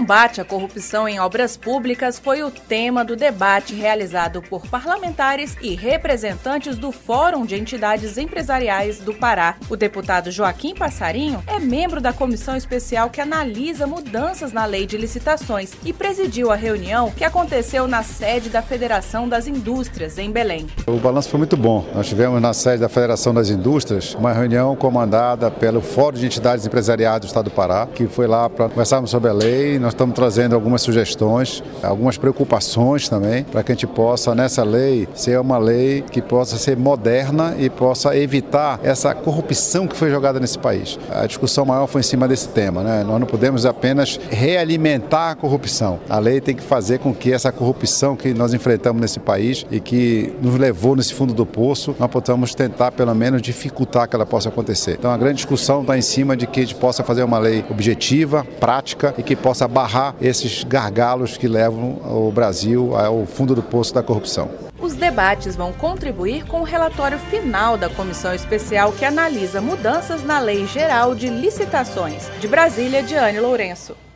combate à corrupção em obras públicas foi o tema do debate realizado por parlamentares e representantes do Fórum de Entidades Empresariais do Pará. O deputado Joaquim Passarinho é membro da comissão especial que analisa mudanças na lei de licitações e presidiu a reunião que aconteceu na sede da Federação das Indústrias, em Belém. O balanço foi muito bom. Nós tivemos na sede da Federação das Indústrias uma reunião comandada pelo Fórum de Entidades Empresariais do Estado do Pará, que foi lá para conversarmos sobre a lei. Nós estamos trazendo algumas sugestões, algumas preocupações também, para que a gente possa, nessa lei, ser uma lei que possa ser moderna e possa evitar essa corrupção que foi jogada nesse país. A discussão maior foi em cima desse tema, né? Nós não podemos apenas realimentar a corrupção. A lei tem que fazer com que essa corrupção que nós enfrentamos nesse país e que nos levou nesse fundo do poço, nós possamos tentar, pelo menos, dificultar que ela possa acontecer. Então, a grande discussão está em cima de que a gente possa fazer uma lei objetiva, prática e que possa barrar esses gargalos que levam o Brasil ao fundo do poço da corrupção. Os debates vão contribuir com o relatório final da comissão especial que analisa mudanças na Lei Geral de Licitações. De Brasília, Diane Lourenço.